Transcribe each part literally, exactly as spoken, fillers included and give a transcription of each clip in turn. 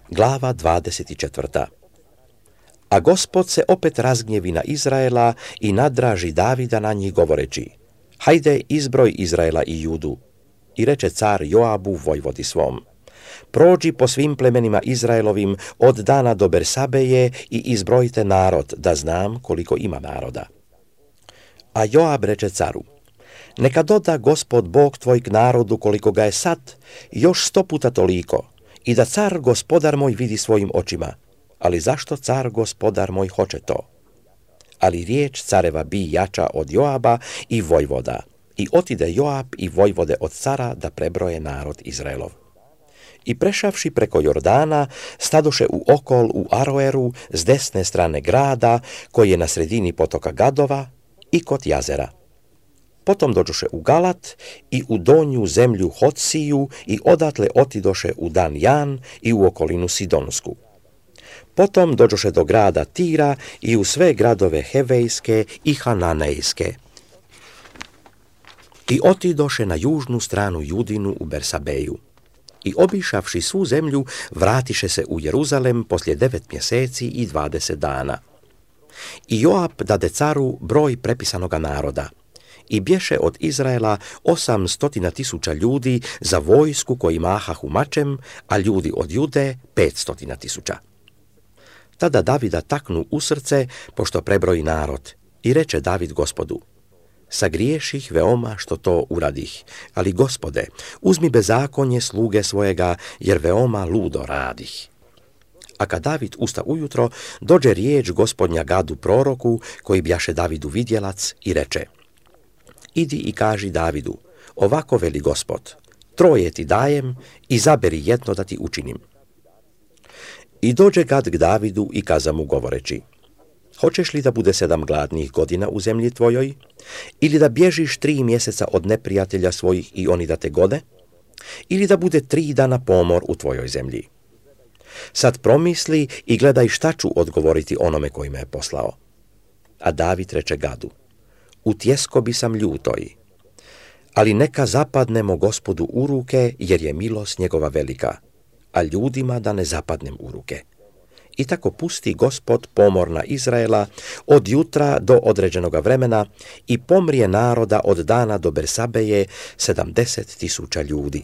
Glava dvadeset četvrta. A Gospod se opet razgnjevi na Izraela i nadraži Davida na njih govoreći: hajde, izbroj Izraela i Judu. I reče car Joabu vojvodi svom: prođi po svim plemenima Izraelovim od Dana do Bersabeje i izbrojite narod, da znam koliko ima naroda. A Joab reče caru: neka doda Gospod Bog tvoj k narodu koliko ga je sad, još sto puta toliko, i da car gospodar moj vidi svojim očima. Ali zašto car gospodar moj hoće to? Ali riječ careva bi jača od Joaba i vojvoda, i otide Joab i vojvode od cara da prebroje narod Izraelov. I prešavši preko Jordana, stadoše u okol u Aroeru s desne strane grada, koji je na sredini potoka Gadova, i kod jazera. Potom dođoše u Galat i u donju zemlju Hotsiju i odatle otidoše u Dan Jan i u okolinu Sidonsku. Potom dođoše do grada Tira i u sve gradove Hevejske i Hananejske. I otidoše na južnu stranu Judinu u Bersabeju. I obišavši svu zemlju, vratiše se u Jeruzalem poslije devet mjeseci i dvadeset dana. I Joab dade caru broj prepisanoga naroda. I bješe od Izraela osam stotina tisuća ljudi za vojsku koji mahahu mačem, a ljudi od Jude pet stotina tisuća. Tada Davida taknu u srce, pošto prebroji narod, i reče David Gospodu: sagriješih veoma što to uradih, ali Gospode, uzmi bezakonje sluge svojega, jer veoma ludo radih. A kad David usta ujutro, dođe riječ Gospodnja Gadu proroku, koji bjaše Davidu vidjelac, i reče: idi i kaži Davidu, ovako veli Gospod, troje ti dajem, izaberi jedno da ti učinim. I dođe Gad k Davidu i kaza mu govoreći: hoćeš li da bude sedam gladnih godina u zemlji tvojoj, ili da bježiš tri mjeseca od neprijatelja svojih i oni da te gode, ili da bude tri dana pomor u tvojoj zemlji? Sad promisli i gledaj šta ću odgovoriti onome koji me je poslao. A David reče Gadu: u tjeskobi sam ljutoj, ali neka zapadnemo Gospodu u ruke, jer je milost njegova velika, a ljudima da ne zapadnem u ruke. I tako pusti Gospod pomor na Izraela od jutra do određenoga vremena i pomrije naroda od Dana do Bersabeje sedamdeset tisuća ljudi.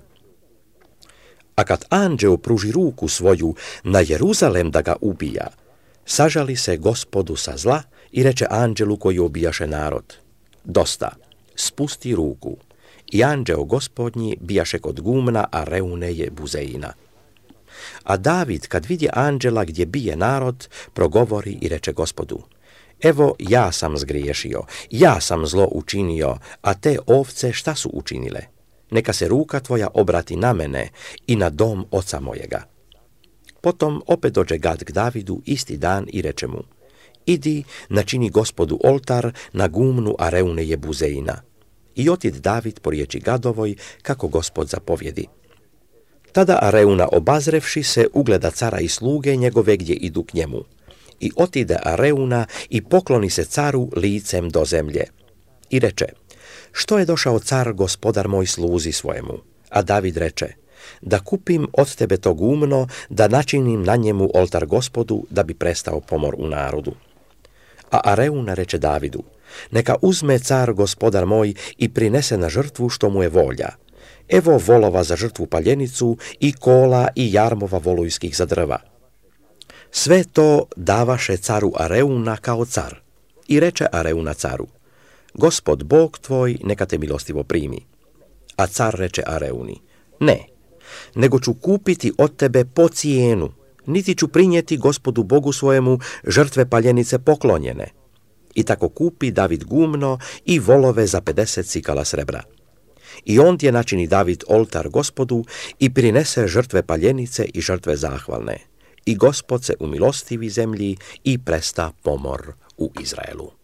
A kad anđeo pruži ruku svoju na Jeruzalem da ga ubija, sažali se Gospodu sa zla i reče anđelu koji ubijaše narod: dosta, spusti ruku. I anđeo Gospodnji bijaše kod gumna Areuneje Buzeina. A David, kad vidi anđela gdje bije narod, progovori i reče Gospodu: evo, ja sam zgriješio, ja sam zlo učinio, a te ovce šta su učinile? Neka se ruka tvoja obrati na mene i na dom oca mojega. Potom opet dođe Gad k Davidu isti dan i reče mu: idi, načini Gospodu oltar na gumnu Areuneje Buzeina. I otid David po riječi Gadovoj, kako Gospod zapovjedi. Tada Areuna, obazrevši se, ugleda cara i sluge njegove gdje idu k njemu. I otide Areuna i pokloni se caru licem do zemlje. I reče: što je došao car gospodar moj sluzi svojemu? A David reče: da kupim od tebe to gumno, da načinim na njemu oltar Gospodu, da bi prestao pomor u narodu. A Areuna reče Davidu: neka uzme car gospodar moj i prinese na žrtvu što mu je volja. Evo volova za žrtvu paljenicu i kola i jarmova volujskih za drva. Sve to davaše caru Areuna kao car. I reče Areuna caru: Gospod Bog tvoj neka te milostivo primi. A car reče Areuni: ne, nego ću kupiti od tebe po cijenu, niti ću prinijeti Gospodu Bogu svojemu žrtve paljenice poklonjene. I tako kupi David gumno i volove za pedeset sikala srebra. I ondje načini David oltar Gospodu i prinese žrtve paljenice i žrtve zahvalne. I Gospod se umilostivi zemlji i presta pomor u Izraelu.